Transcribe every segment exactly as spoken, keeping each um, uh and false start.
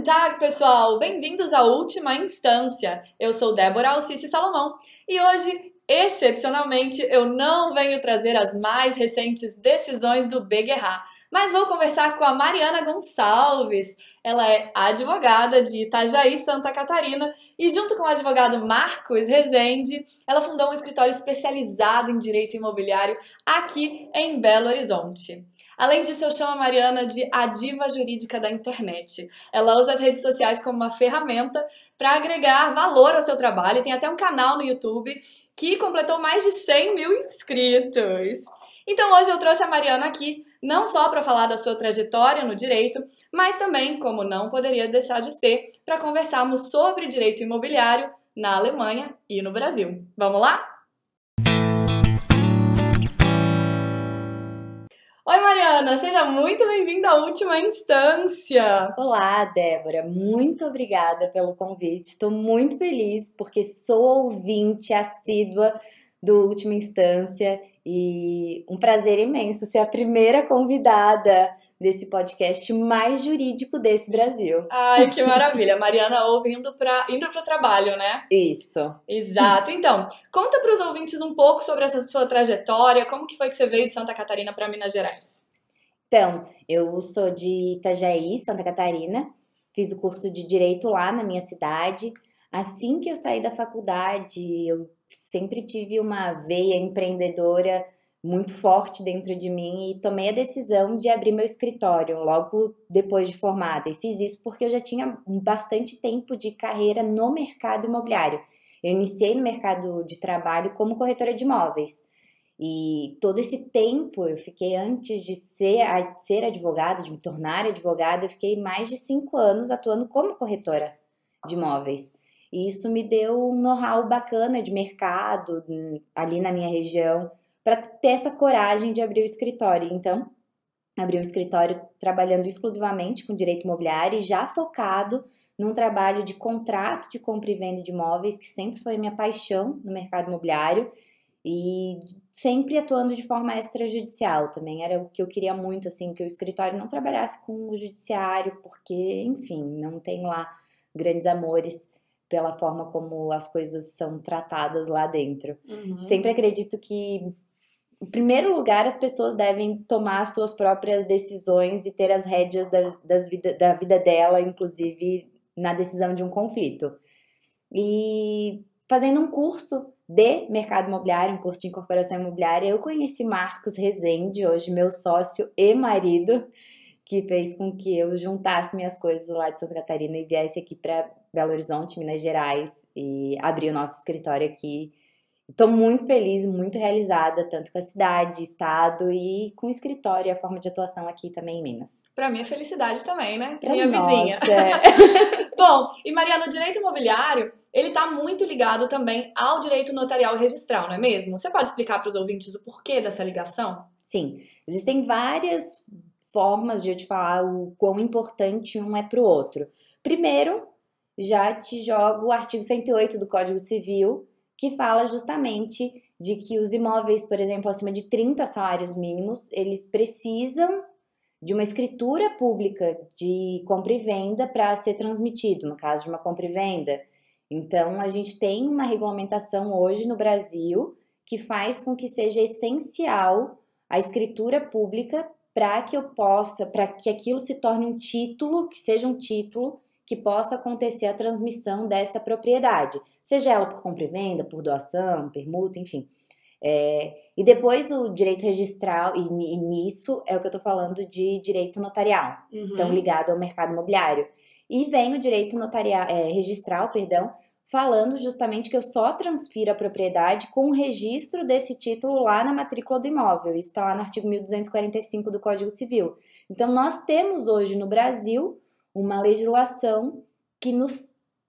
Dag, pessoal! Bem-vindos à Última Instância. Eu sou Débora Alcice Salomão e hoje, excepcionalmente, eu não venho trazer as mais recentes decisões do Beguerra, mas vou conversar com a Mariana Gonçalves. Ela é advogada de Itajaí, Santa Catarina, e junto com o advogado Marcos Rezende, ela fundou um escritório especializado em direito imobiliário aqui em Belo Horizonte. Além disso, eu chamo a Mariana de a diva jurídica da internet. Ela usa as redes sociais como uma ferramenta para agregar valor ao seu trabalho e tem até um canal no YouTube que completou mais de cem mil inscritos. Então hoje eu trouxe a Mariana aqui não só para falar da sua trajetória no direito, mas também, como não poderia deixar de ser, para conversarmos sobre direito imobiliário na Alemanha e no Brasil. Vamos lá? Oi, Mariana, seja muito bem-vinda à Última Instância. Olá, Débora, muito obrigada pelo convite. Estou muito feliz porque sou ouvinte assídua do Última Instância e um prazer imenso ser a primeira convidada desse podcast mais jurídico desse Brasil. Ai, que maravilha. Mariana ouve indo para indo pro trabalho, né? Isso. Exato. Então, conta para os ouvintes um pouco sobre essa sua trajetória, como que foi que você veio de Santa Catarina para Minas Gerais? Então, eu sou de Itajaí, Santa Catarina, fiz o curso de Direito lá na minha cidade. Assim que eu saí da faculdade, eu sempre tive uma veia empreendedora muito forte dentro de mim e tomei a decisão de abrir meu escritório logo depois de formada. E fiz isso porque eu já tinha bastante tempo de carreira no mercado imobiliário. Eu iniciei no mercado de trabalho como corretora de imóveis. E todo esse tempo, eu fiquei antes de ser, ser advogada, de me tornar advogada, eu fiquei mais de cinco anos atuando como corretora de imóveis. E isso me deu um know-how bacana de mercado ali na minha região, para ter essa coragem de abrir o escritório. Então, abri um escritório trabalhando exclusivamente com direito imobiliário e já focado num trabalho de contrato de compra e venda de imóveis, que sempre foi minha paixão no mercado imobiliário, e sempre atuando de forma extrajudicial também. Era o que eu queria muito, assim, que o escritório não trabalhasse com o judiciário, porque, enfim, não tem lá grandes amores pela forma como as coisas são tratadas lá dentro. Uhum. Sempre acredito que, em primeiro lugar, as pessoas devem tomar suas próprias decisões e ter as rédeas das, das vida, da vida dela, inclusive na decisão de um conflito. E fazendo um curso de mercado imobiliário, um curso de incorporação imobiliária, eu conheci Marcos Rezende, hoje meu sócio e marido, que fez com que eu juntasse minhas coisas lá de Santa Catarina e viesse aqui para Belo Horizonte, Minas Gerais, e abrir o nosso escritório aqui. Estou muito feliz, muito realizada, tanto com a cidade, estado e com o escritório e a forma de atuação aqui também em Minas. Para mim é felicidade também, né? Pra Minha nossa. vizinha. Bom, e Mariana, o direito imobiliário, ele está muito ligado também ao direito notarial e registral, não é mesmo? Você pode explicar para os ouvintes o porquê dessa ligação? Sim, existem várias formas de eu te falar o quão importante um é para o outro. Primeiro, já te jogo o artigo cento e oito do Código Civil, que fala justamente de que os imóveis, por exemplo, acima de trinta salários mínimos, eles precisam de uma escritura pública de compra e venda para ser transmitido, no caso de uma compra e venda. Então, a gente tem uma regulamentação hoje no Brasil que faz com que seja essencial a escritura pública para que eu possa, para que aquilo se torne um título, que seja um título que possa acontecer a transmissão dessa propriedade, seja ela por compra e venda, por doação, permuta, enfim. É, e depois o direito registral, e, e nisso é o que eu estou falando de direito notarial, Uhum. então ligado ao mercado imobiliário. E vem o direito notarial, é, registral, perdão, falando justamente que eu só transfiro a propriedade com o registro desse título lá na matrícula do imóvel. Isso está lá no artigo mil duzentos e quarenta e cinco do Código Civil. Então, nós temos hoje no Brasil uma legislação que nos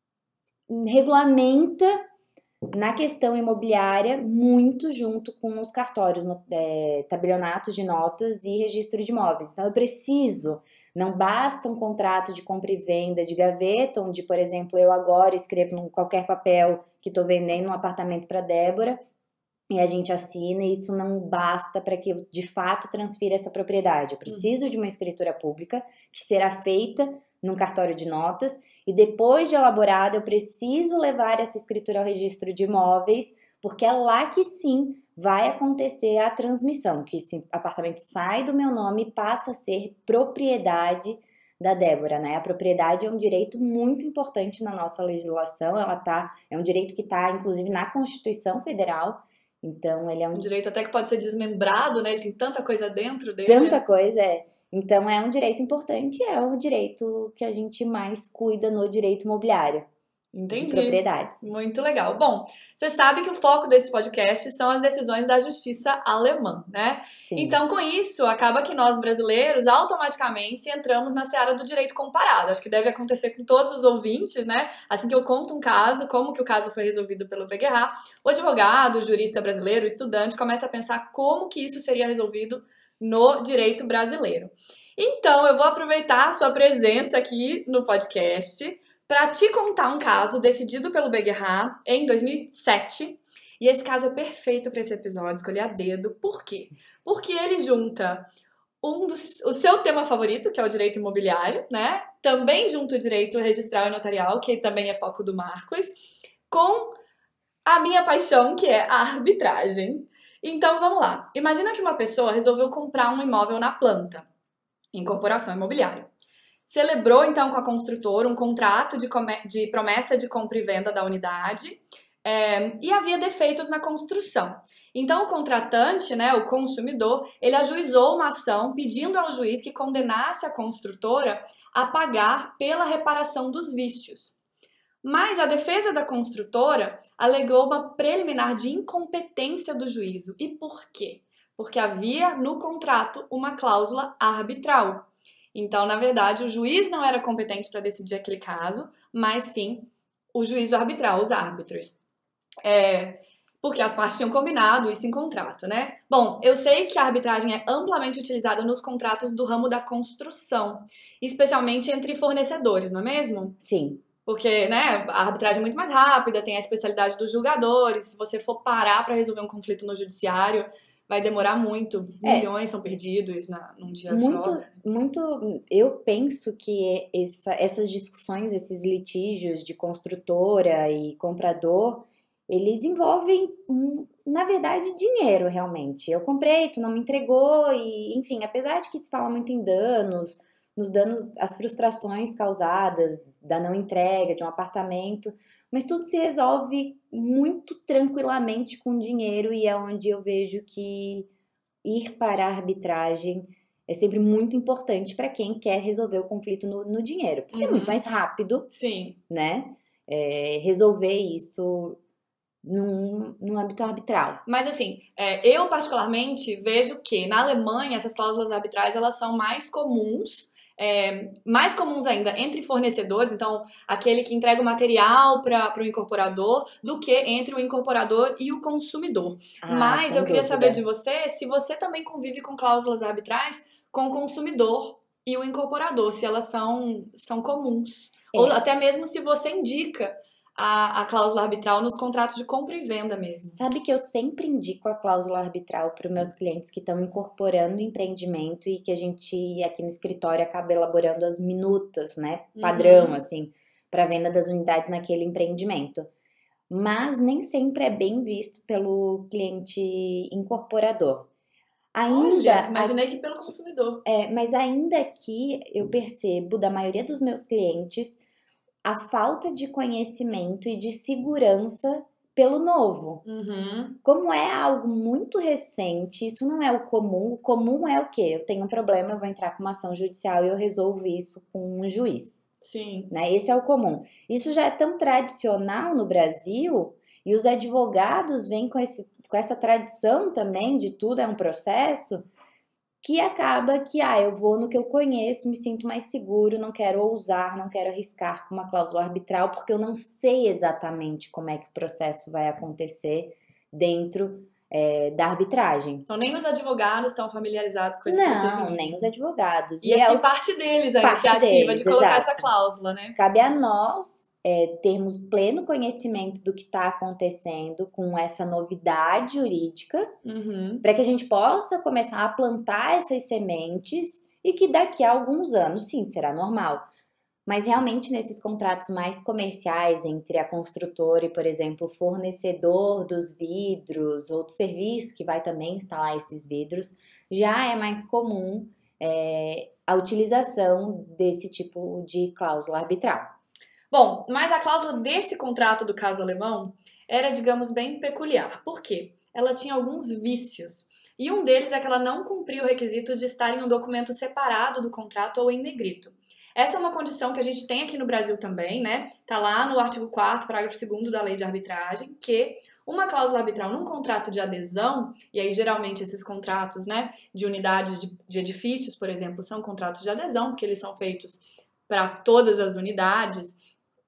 regulamenta na questão imobiliária muito junto com os cartórios, é, tabelionatos de notas e registro de imóveis. Então, eu preciso, não basta um contrato de compra e venda de gaveta, onde, por exemplo, eu agora escrevo em qualquer papel que estou vendendo um apartamento para Débora e a gente assina, e isso não basta para que eu, de fato, transfira essa propriedade. Eu preciso de uma escritura pública que será feita num cartório de notas e depois de elaborada eu preciso levar essa escritura ao registro de imóveis, porque é lá que sim vai acontecer a transmissão, que esse apartamento sai do meu nome e passa a ser propriedade da Débora, né? A propriedade é um direito muito importante na nossa legislação, ela tá, é um direito que está, inclusive, na Constituição Federal, então ele é um... Um direito até que pode ser desmembrado, né? Ele tem tanta coisa dentro dele. Tanta coisa, é. Então é um direito importante, é o direito que a gente mais cuida no direito imobiliário. Entendi. De propriedades. Muito legal. Bom, você sabe que o foco desse podcast são as decisões da justiça alemã, né? Sim. Então, com isso, acaba que nós brasileiros automaticamente entramos na seara do direito comparado. Acho que deve acontecer com todos os ouvintes, né? Assim que eu conto um caso, como que o caso foi resolvido pelo BeGeRa, o advogado, o jurista brasileiro, o estudante, começa a pensar como que isso seria resolvido no direito brasileiro. Então, eu vou aproveitar a sua presença aqui no podcast para te contar um caso decidido pelo BeGeRa em dois mil e sete. E esse caso é perfeito para esse episódio, escolhi a dedo. Por quê? Porque ele junta um dos, o seu tema favorito, que é o direito imobiliário, né? Também junta o direito registral e notarial, que também é foco do Marcos, com a minha paixão, que é a arbitragem. Então, vamos lá. Imagina que uma pessoa resolveu comprar um imóvel na planta, incorporação imobiliária. Celebrou, então, com a construtora um contrato de, de promessa de compra e venda da unidade é, e havia defeitos na construção. Então, o contratante, né, o consumidor, ele ajuizou uma ação pedindo ao juiz que condenasse a construtora a pagar pela reparação dos vícios. Mas a defesa da construtora alegou uma preliminar de incompetência do juízo. E por quê? Porque havia no contrato uma cláusula arbitral. Então, na verdade, o juiz não era competente para decidir aquele caso, mas sim o juízo arbitral, os árbitros. É, porque as partes tinham combinado isso em contrato, né? Bom, eu sei que a arbitragem é amplamente utilizada nos contratos do ramo da construção, especialmente entre fornecedores, não é mesmo? Sim. Porque, né, a arbitragem é muito mais rápida, tem a especialidade dos julgadores, se você for parar para resolver um conflito no judiciário, vai demorar muito, milhões é, são perdidos na, num dia muito, de obra. Muito, eu penso que essa, essas discussões, esses litígios de construtora e comprador, eles envolvem, na verdade, dinheiro, realmente. Eu comprei, tu não me entregou, e enfim, apesar de que se fala muito em danos, nos danos, as frustrações causadas da não entrega de um apartamento, mas tudo se resolve muito tranquilamente com dinheiro e é onde eu vejo que ir para a arbitragem é sempre muito importante para quem quer resolver o conflito no, no dinheiro, porque uhum. é muito mais rápido, sim, né? É, resolver isso num, num âmbito arbitral. Mas assim, é, eu particularmente vejo que na Alemanha essas cláusulas arbitrais elas são mais comuns. É, mais comuns ainda entre fornecedores, então aquele que entrega o material para o incorporador, do que entre o incorporador e o consumidor. Ah, Mas eu queria dúvida. saber de você se você também convive com cláusulas arbitrais com o consumidor e o incorporador, se elas são, são comuns. É. Ou até mesmo se você indica A, a cláusula arbitral nos contratos de compra e venda mesmo. Sabe que eu sempre indico a cláusula arbitral para os meus clientes que estão incorporando empreendimento e que a gente aqui no escritório acaba elaborando as minutas, né, padrão, uhum. assim, para venda das unidades naquele empreendimento. Mas nem sempre é bem visto pelo cliente incorporador. Ainda, Olha, imaginei a, que pelo consumidor. É, mas ainda que eu percebo da maioria dos meus clientes a falta de conhecimento e de segurança pelo novo. Uhum. Como é algo muito recente, isso não é o comum. O comum é o quê? Eu tenho um problema, eu vou entrar com uma ação judicial e eu resolvo isso com um juiz. Sim. Né? Esse é o comum. Isso já é tão tradicional no Brasil e os advogados vêm com, esse, com essa tradição também de tudo é um processo, que acaba que, ah, eu vou no que eu conheço, me sinto mais seguro, não quero ousar, não quero arriscar com uma cláusula arbitral, porque eu não sei exatamente como é que o processo vai acontecer dentro é, da arbitragem. Então, nem os advogados estão familiarizados com esse não, procedimento. Não, nem os advogados. E, e, é, e parte deles a parte iniciativa deles, de colocar exato. Essa cláusula, né? Cabe a nós É, termos pleno conhecimento do que está acontecendo com essa novidade jurídica, uhum. para que a gente possa começar a plantar essas sementes e que daqui a alguns anos, sim, será normal. Mas realmente nesses contratos mais comerciais entre a construtora e, por exemplo, o fornecedor dos vidros ou do serviço que vai também instalar esses vidros, já é mais comum é, a utilização desse tipo de cláusula arbitral. Bom, mas a cláusula desse contrato do caso alemão era, digamos, bem peculiar. Por quê? Ela tinha alguns vícios. E um deles é que ela não cumpria o requisito de estar em um documento separado do contrato ou em negrito. Essa é uma condição que a gente tem aqui no Brasil também, né? Tá lá no artigo quarto, parágrafo segundo da Lei de Arbitragem, que uma cláusula arbitral num contrato de adesão, e aí geralmente esses contratos, né, de unidades de, de edifícios, por exemplo, são contratos de adesão, porque eles são feitos para todas as unidades.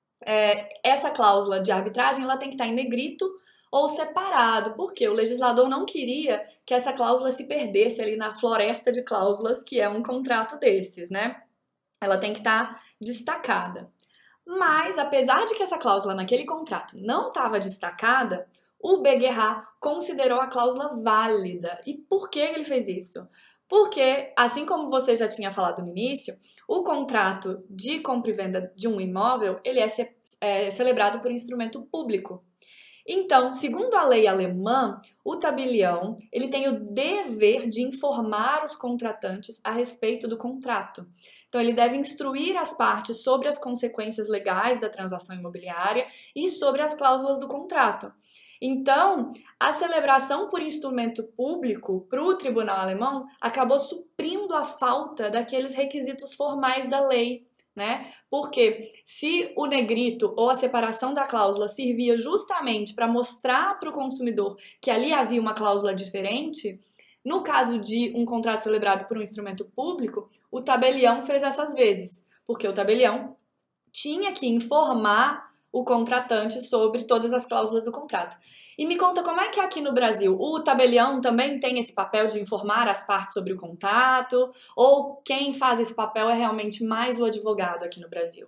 É, essa cláusula de arbitragem ela tem que estar em negrito ou separado, porque o legislador não queria que essa cláusula se perdesse ali na floresta de cláusulas que é um contrato desses, né? Ela tem que estar destacada. Mas, apesar de que essa cláusula naquele contrato não estava destacada, o Beguerra considerou a cláusula válida. E por que ele fez isso? Porque, assim como você já tinha falado no início, o contrato de compra e venda de um imóvel, ele é, ce- é celebrado por instrumento público. Então, segundo a lei alemã, o tabelião ele tem o dever de informar os contratantes a respeito do contrato. Então, ele deve instruir as partes sobre as consequências legais da transação imobiliária e sobre as cláusulas do contrato. Então, a celebração por instrumento público para o tribunal alemão acabou suprindo a falta daqueles requisitos formais da lei, né? Porque se o negrito ou a separação da cláusula servia justamente para mostrar para o consumidor que ali havia uma cláusula diferente, no caso de um contrato celebrado por um instrumento público, o tabelião fez essas vezes, porque o tabelião tinha que informar o contratante sobre todas as cláusulas do contrato. E me conta como é que é aqui no Brasil, o tabelião também tem esse papel de informar as partes sobre o contrato, ou quem faz esse papel é realmente mais o advogado aqui no Brasil?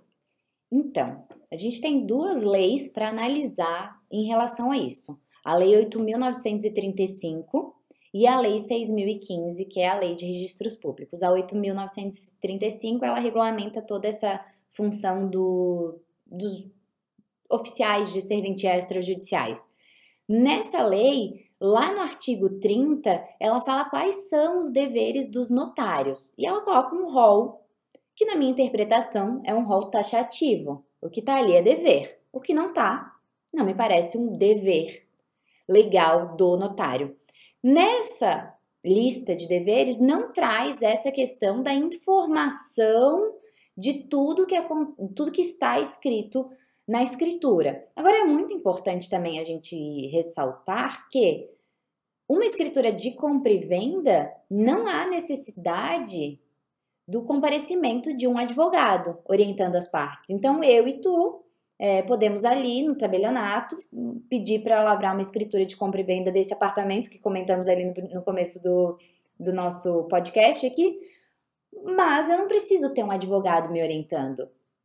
Então, a gente tem duas leis para analisar em relação a isso. A Lei oito mil novecentos e trinta e cinco e a Lei seis mil e quinze, que é a Lei de Registros Públicos. A oito mil novecentos e trinta e cinco, ela regulamenta toda essa função do, dos oficiais de serventia extrajudiciais. Nessa lei, lá no artigo trinta, ela fala quais são os deveres dos notários. E ela coloca um rol, que na minha interpretação é um rol taxativo. O que está ali é dever. O que não está, não me parece um dever legal do notário. Nessa lista de deveres, não traz essa questão da informação de tudo que, é, tudo que está escrito na escritura. Agora, é muito importante também a gente ressaltar que uma escritura de compra e venda não há necessidade do comparecimento de um advogado orientando as partes. Então, eu e tu é, podemos ali no tabelionato pedir para lavrar uma escritura de compra e venda desse apartamento que comentamos ali no, no começo do, do nosso podcast aqui, mas eu não preciso ter um advogado me orientando.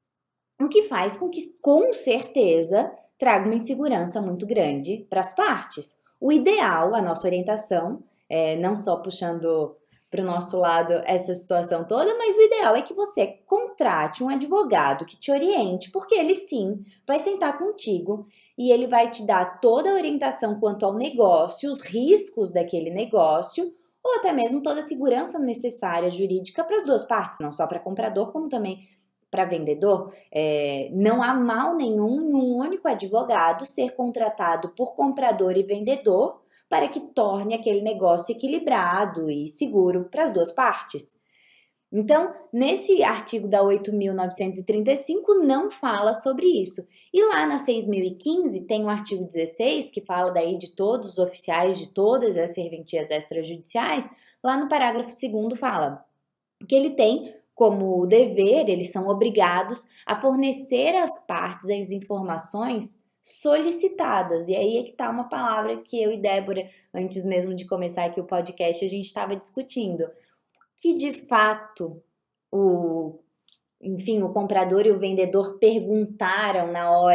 O que faz com que, com certeza, traga uma insegurança muito grande para as partes. O ideal, a nossa orientação, é, não só puxando para o nosso lado essa situação toda, mas o ideal é que você contrate um advogado que te oriente, porque ele sim vai sentar contigo e ele vai te dar toda a orientação quanto ao negócio, os riscos daquele negócio, ou até mesmo toda a segurança necessária jurídica para as duas partes, não só para comprador, como também para vendedor. É, não há mal nenhum em um único advogado ser contratado por comprador e vendedor para que torne aquele negócio equilibrado e seguro para as duas partes. Então, nesse artigo da oito mil novecentos e trinta e cinco não fala sobre isso. E lá na seis mil e quinze tem o artigo dezesseis, que fala daí de todos os oficiais de todas as serventias extrajudiciais. Lá no parágrafo segundo fala que ele tem como dever, eles são obrigados a fornecer às partes as informações solicitadas. E aí é que tá uma palavra que eu e Débora, antes mesmo de começar aqui o podcast, a gente estava discutindo. Que de fato o, enfim, o comprador e o vendedor perguntaram na hora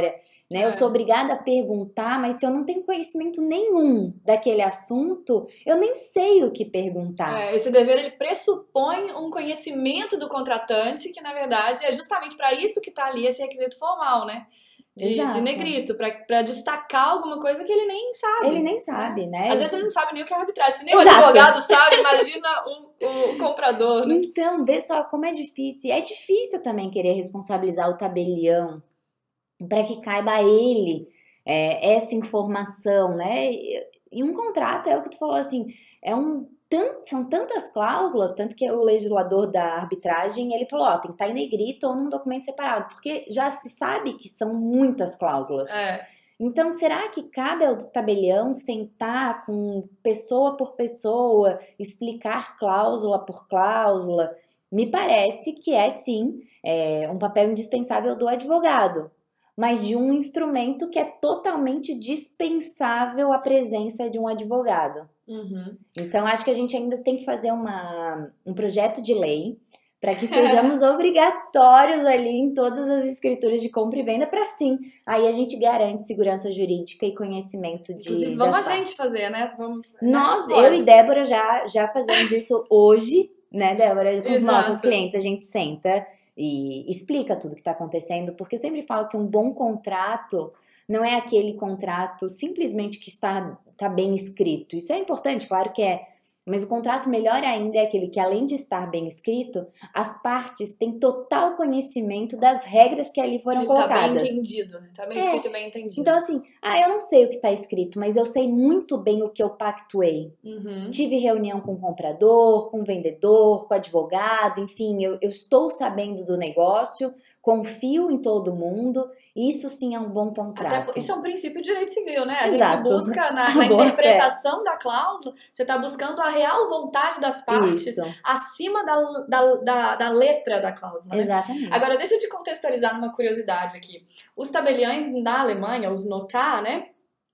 né? É. Eu sou obrigada a perguntar, mas se eu não tenho conhecimento nenhum daquele assunto, eu nem sei o que perguntar. É, esse dever, ele pressupõe um conhecimento do contratante, que na verdade é justamente para isso que está ali esse requisito formal, né? De, de negrito, para destacar alguma coisa que ele nem sabe. Ele nem sabe, né? Às vezes ele não sabe nem o que é arbitragem. Se nem Exato. O advogado sabe, imagina o, o, o comprador, né? Então, vê só como é difícil. É difícil também querer responsabilizar o tabelião para que caiba a ele é, essa informação, né? E um contrato é o que tu falou, assim, é um Tant, são tantas cláusulas, tanto que o legislador da arbitragem, ele falou, ó, tem que estar em negrito ou num documento separado, porque já se sabe que são muitas cláusulas. É. Então, será que cabe ao tabelião sentar com pessoa por pessoa, explicar cláusula por cláusula? Me parece que é, sim, é, um papel indispensável do advogado, mas de um instrumento que é totalmente dispensável a presença de um advogado. Uhum. Então, acho que a gente ainda tem que fazer uma, um projeto de lei para que sejamos obrigatórios ali em todas as escrituras de compra e venda, para sim, aí a gente garante segurança jurídica e conhecimento de Inclusive, vamos a partes. gente fazer, né? Vamos, Nós, né? eu e Débora já, já fazemos isso hoje, né, Débora? Com os Exato. nossos clientes, a gente senta e explica tudo que está acontecendo, porque eu sempre falo que um bom contrato não é aquele contrato simplesmente que está, está bem escrito. Isso é importante, claro que é. Mas o contrato melhor ainda é aquele que, além de estar bem escrito, as partes têm total conhecimento das regras que ali foram Ele colocadas. Tá bem entendido, né? Tá bem É. escrito e bem entendido. Então, assim, ah, eu não sei o que está escrito, mas eu sei muito bem o que eu pactuei. Uhum. Tive reunião com o comprador, com o vendedor, com o advogado, enfim, eu, eu estou sabendo do negócio, confio em todo mundo. Isso sim é um bom contrato. Até, isso é um princípio de direito civil, né? A Exato. gente busca na, na interpretação da cláusula, você está buscando a real vontade das partes Isso. acima da, da, da, da letra da cláusula. Né? Exatamente. Agora, deixa eu te contextualizar numa curiosidade aqui. Os tabeliães na Alemanha, os notar, né?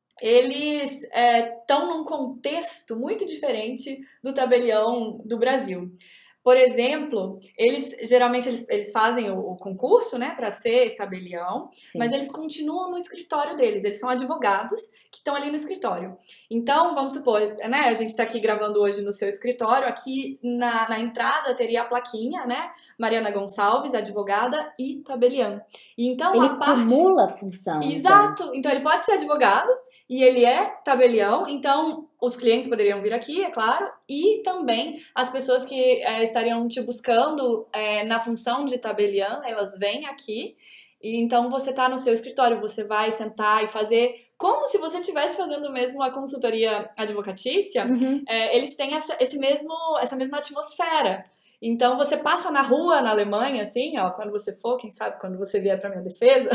Eles estão é, num contexto muito diferente do tabelião do Brasil. Por exemplo, eles geralmente eles, eles fazem o, o concurso, né, para ser tabelião, Sim. mas eles continuam no escritório deles, eles são advogados que estão ali no escritório. Então, vamos supor, né, a gente está aqui gravando hoje no seu escritório, aqui na, na entrada teria a plaquinha, né, Mariana Gonçalves, advogada e tabelião. Então, ele a parte... acumula a função. Exato, então. então ele pode ser advogado, e ele é tabelião, então os clientes poderiam vir aqui, é claro, e também as pessoas que é, estariam te buscando é, na função de tabelião, elas vêm aqui, e então você está no seu escritório, você vai sentar e fazer como se você estivesse fazendo mesmo a consultoria advocatícia, uhum. é, eles têm essa, esse mesmo, essa mesma atmosfera. Então, você passa na rua na Alemanha, assim, ó, quando você for, quem sabe, quando você vier pra minha defesa,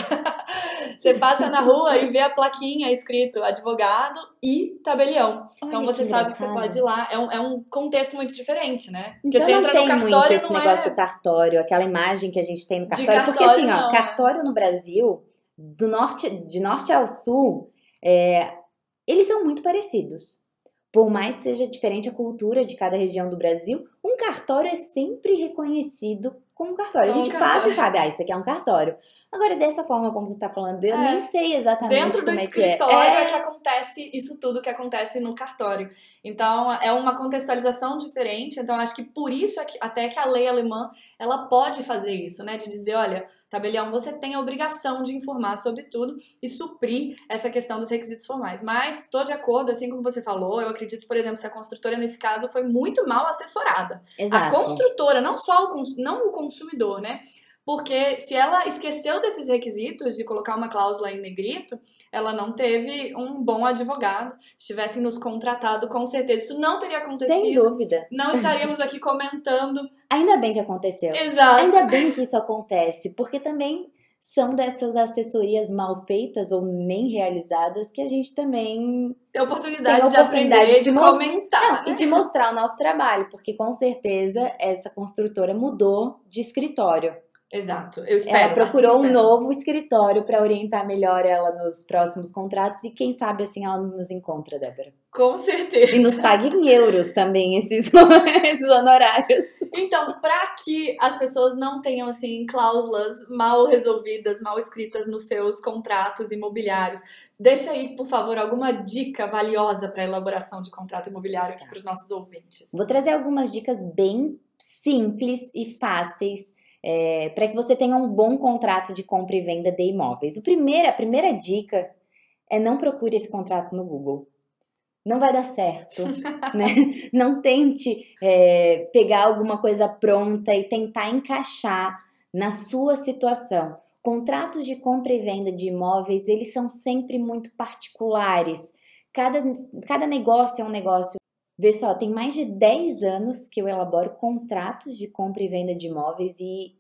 você passa na rua e vê a plaquinha escrito advogado e tabelião. Olha, então, você que sabe que você pode ir lá. É um, é um contexto muito diferente, né? Porque então, você não entra tem no cartório, muito esse não negócio é... do cartório, aquela imagem que a gente tem no cartório. cartório porque, assim, não, ó, cartório no Brasil, do norte, de norte ao sul, é, eles são muito parecidos. Por mais que seja diferente a cultura de cada região do Brasil, um cartório é sempre reconhecido como cartório. A Como gente cartório. passa e sabe, ah, isso aqui é um cartório. Agora, dessa forma como você está falando, eu É. nem sei exatamente Dentro como do é que é. escritório é. é que acontece isso tudo que acontece no cartório. Então, é uma contextualização diferente. Então, acho que por isso é que, até que a lei alemã, ela pode fazer isso, né? De dizer, olha, tabelião, você tem a obrigação de informar sobre tudo e suprir essa questão dos requisitos formais. Mas, tô de acordo, assim como você falou, eu acredito, por exemplo, se a construtora, nesse caso, foi muito mal assessorada. Exato. A construtora, não só o, cons- não o consumidor, né? Porque se ela esqueceu desses requisitos de colocar uma cláusula em negrito, ela não teve um bom advogado. Se tivessem nos contratado, com certeza isso não teria acontecido. Sem dúvida. Não estaríamos aqui comentando. Ainda bem que aconteceu. Exato. Ainda bem que isso acontece, porque também são dessas assessorias mal feitas ou nem realizadas que a gente também tem a oportunidade, tem a de oportunidade aprender, de, de most... comentar. Não, né? E de mostrar o nosso trabalho, porque com certeza essa construtora mudou de escritório. Exato, eu espero. Ela procurou assim um espero. novo escritório para orientar melhor ela nos próximos contratos e quem sabe assim ela nos encontra, Débora. Com certeza. E nos pague em euros também esses, esses honorários. Então, para que as pessoas não tenham assim cláusulas mal resolvidas, mal escritas nos seus contratos imobiliários, deixa aí, por favor, alguma dica valiosa para elaboração de contrato imobiliário aqui para os nossos ouvintes. Vou trazer algumas dicas bem simples e fáceis é, para que você tenha um bom contrato de compra e venda de imóveis. O primeiro, a primeira dica é não procure esse contrato no Google. Não vai dar certo, né? Não tente é, pegar alguma coisa pronta e tentar encaixar na sua situação. Contratos de compra e venda de imóveis, eles são sempre muito particulares. Cada, cada negócio é um negócio. Vê só, tem mais de dez anos que eu elaboro contratos de compra e venda de imóveis e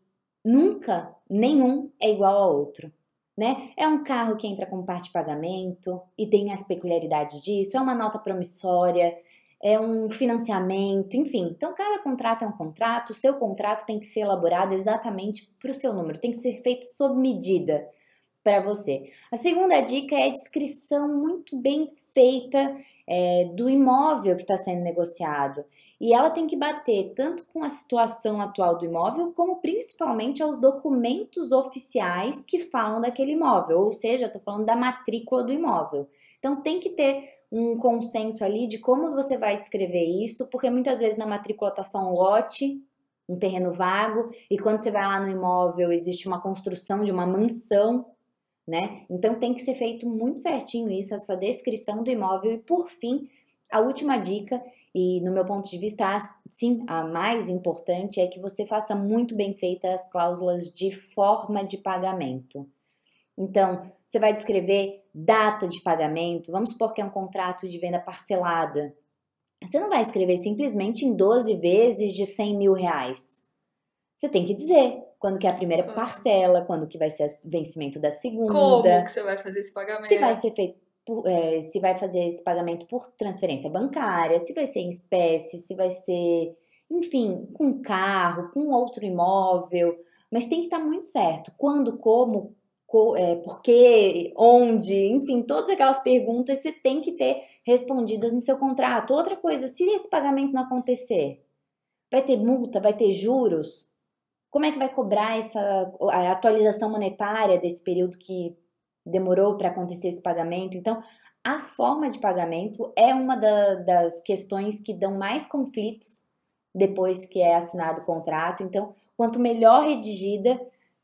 nunca nenhum é igual ao outro. Né? É um carro que entra como parte de pagamento e tem as peculiaridades disso, é uma nota promissória, é um financiamento, enfim. Então, cada contrato é um contrato, o seu contrato tem que ser elaborado exatamente para o seu número, tem que ser feito sob medida para você. A segunda dica é a descrição muito bem feita é, do imóvel que está sendo negociado. E ela tem que bater tanto com a situação atual do imóvel, como principalmente aos documentos oficiais que falam daquele imóvel. Ou seja, eu estou falando da matrícula do imóvel. Então tem que ter um consenso ali de como você vai descrever isso, porque muitas vezes na matrícula está só um lote, um terreno vago, e quando você vai lá no imóvel existe uma construção de uma mansão, né? Então tem que ser feito muito certinho isso, essa descrição do imóvel. E por fim, a última dica, e no meu ponto de vista, sim, a mais importante é que você faça muito bem feitas as cláusulas de forma de pagamento. Então, você vai descrever data de pagamento, vamos supor que é um contrato de venda parcelada. Você não vai escrever simplesmente em doze vezes de cem mil reais. Você tem que dizer quando que é a primeira parcela, quando que vai ser o vencimento da segunda. Como que você vai fazer esse pagamento? Se vai ser feito Por, é, se vai fazer esse pagamento por transferência bancária, se vai ser em espécie, se vai ser, enfim, com carro, com outro imóvel, mas tem que estar muito certo. Quando, como, co, é, por quê, onde, enfim, todas aquelas perguntas você tem que ter respondidas no seu contrato. Outra coisa, se esse pagamento não acontecer, vai ter multa, vai ter juros? Como é que vai cobrar essa a atualização monetária desse período que demorou para acontecer esse pagamento? Então, a forma de pagamento é uma da, das questões que dão mais conflitos depois que é assinado o contrato. Então, quanto melhor redigida,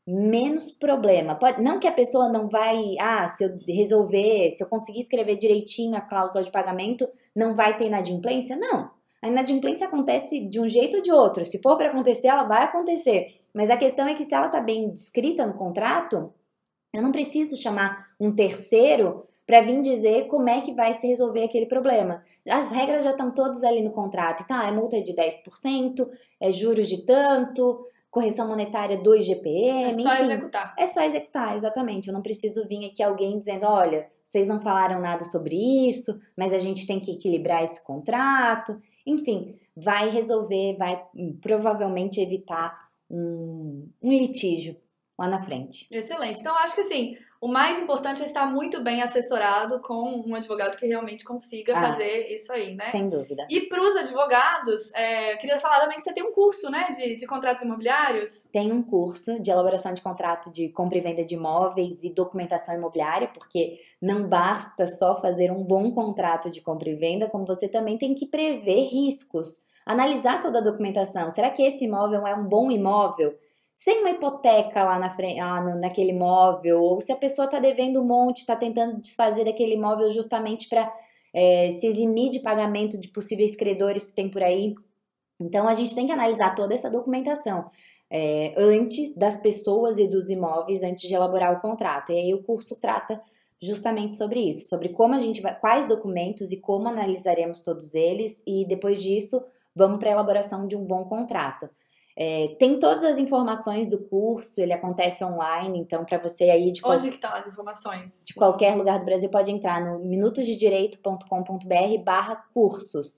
menos problema. Pode, não que a pessoa não vai, ah, se eu resolver, se eu conseguir escrever direitinho a cláusula de pagamento, não vai ter inadimplência? Não. A inadimplência acontece de um jeito ou de outro. Se for para acontecer, ela vai acontecer. Mas a questão é que se ela está bem descrita no contrato, eu não preciso chamar um terceiro para vir dizer como é que vai se resolver aquele problema. As regras já estão todas ali no contrato. Então, é multa de dez por cento, é juros de tanto, correção monetária dois G P M. É só enfim, executar. É só executar, exatamente. Eu não preciso vir aqui alguém dizendo, olha, vocês não falaram nada sobre isso, mas a gente tem que equilibrar esse contrato. Enfim, vai resolver, vai provavelmente evitar um, um litígio lá na frente. Excelente. Então, acho que assim, o mais importante é estar muito bem assessorado com um advogado que realmente consiga ah, fazer isso aí, né? Sem dúvida. E para os advogados, é, queria falar também que você tem um curso, né, de, de contratos imobiliários? Tem um curso de elaboração de contrato de compra e venda de imóveis e documentação imobiliária, porque não basta só fazer um bom contrato de compra e venda, como você também tem que prever riscos, analisar toda a documentação. Será que esse imóvel é um bom imóvel? Se tem uma hipoteca lá, na frente, lá no, naquele imóvel, ou se a pessoa está devendo um monte, está tentando desfazer daquele imóvel justamente para é, se eximir de pagamento de possíveis credores que tem por aí. Então, a gente tem que analisar toda essa documentação é, antes das pessoas e dos imóveis, antes de elaborar o contrato. E aí o curso trata justamente sobre isso, sobre como a gente vai, quais documentos e como analisaremos todos eles, e depois disso, vamos para a elaboração de um bom contrato. É, tem todas as informações do curso, ele acontece online, então para você aí de qual... Onde que estão as informações? De qualquer lugar do Brasil pode entrar no minutosdedireito ponto com ponto br barra cursos.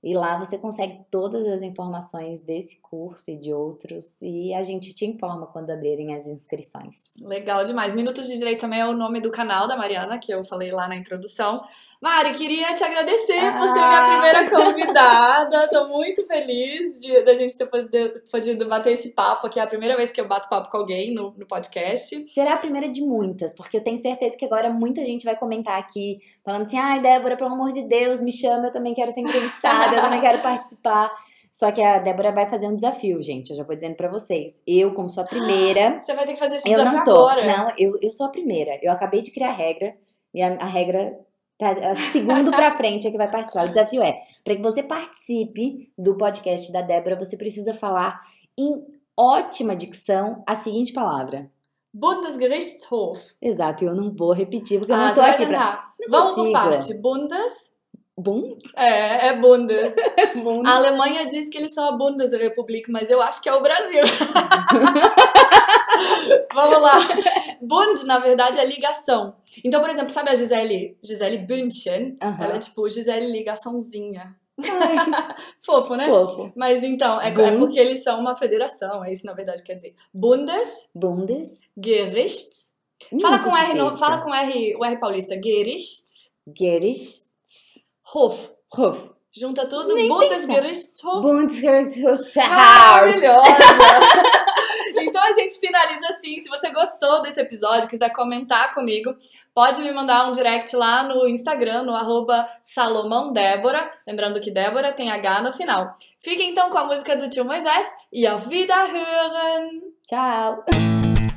E lá você consegue todas as informações desse curso e de outros. E a gente te informa quando abrirem as inscrições. Legal demais. Minutos de Direito também é o nome do canal da Mariana, que eu falei lá na introdução. Mari, queria te agradecer ah. por ser minha primeira convidada. Tô muito feliz de da gente ter podido bater esse papo aqui. É a primeira vez que eu bato papo com alguém no, no podcast. Será a primeira de muitas, porque eu tenho certeza que agora muita gente vai comentar aqui, falando assim, ai, Débora, pelo amor de Deus, me chama, eu também quero ser entrevistada, eu também quero participar. Só que a Débora vai fazer um desafio, gente, eu já vou dizendo pra vocês. Eu, como sou a primeira... Você vai ter que fazer esse eu desafio não tô, agora. Não, eu, eu sou a primeira. Eu acabei de criar a regra, e a, a regra... Tá, segundo pra frente é que vai participar. O desafio é, para que você participe do podcast da Débora, você precisa falar em ótima dicção a seguinte palavra. Bundesgerichtshof. Exato, eu não vou repetir, porque eu ah, não tô você aqui vai pra... Não Vamos consigo. por parte. Bundes... Bund? É, é Bundes. Bundes. A Alemanha diz que eles são a Bundesrepublik, mas eu acho que é o Brasil. Vamos lá. Bund, na verdade, é ligação. Então, por exemplo, sabe a Gisele, Gisele Bündchen? Uhum. Ela é tipo Gisele ligaçãozinha. Ai, fofo, né? Fofo. Mas então, é, é porque eles são uma federação, é isso na verdade quer dizer. Bundes. Bundes. Gerichts. Muito Fala com R, no, difícil. fala com R, o R paulista. Gerichts. Gerichts. Hof. Hof. Junta tudo. Nem Bundesgerichtshof. Bundesgerichtshof. Maravilhosa! Então a gente finaliza assim. Se você gostou desse episódio, quiser comentar comigo, pode me mandar um direct lá no Instagram, no arroba salomãodébora. Lembrando que Débora tem H no final. Fiquem então com a música do tio Moisés e Auf Wiederhören! Tchau!